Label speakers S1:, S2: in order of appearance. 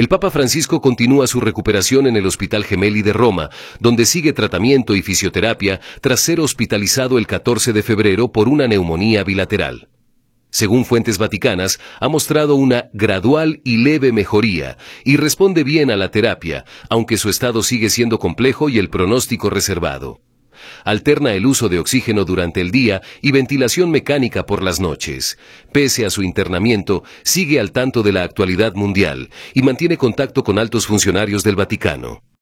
S1: El Papa Francisco continúa su recuperación en el Hospital Gemelli de Roma, donde sigue tratamiento y fisioterapia tras ser hospitalizado el 14 de febrero por una neumonía bilateral. Según fuentes vaticanas, ha mostrado una gradual y leve mejoría y responde bien a la terapia, aunque su estado sigue siendo complejo y el pronóstico reservado. Alterna el uso de oxígeno durante el día y ventilación mecánica por las noches. Pese a su internamiento, sigue al tanto de la actualidad mundial y mantiene contacto con altos funcionarios del Vaticano.